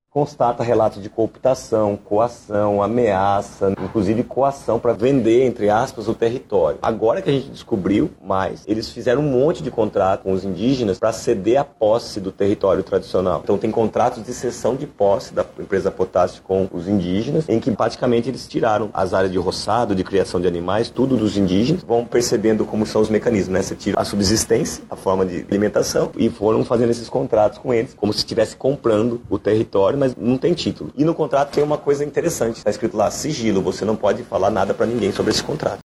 constata relatos de cooptação, coação, ameaça, inclusive coação para vender, entre aspas, o território. Agora que a gente descobriu mais, eles fizeram um monte de contrato com os indígenas para ceder a posse do território tradicional. Então tem contratos de cessão de posse da empresa Potássio com os indígenas, em que praticamente eles tiraram as áreas de roçado, de criação de animais, tudo dos indígenas, vão percebendo como são os mecanismos, né? Você tira a subsistência, a forma de alimentação, e foram fazendo esses contratos com eles, como se estivesse comprando o território, mas não tem título. E no contrato tem uma coisa interessante, está escrito lá, sigilo, você não pode falar nada para ninguém sobre esse contrato.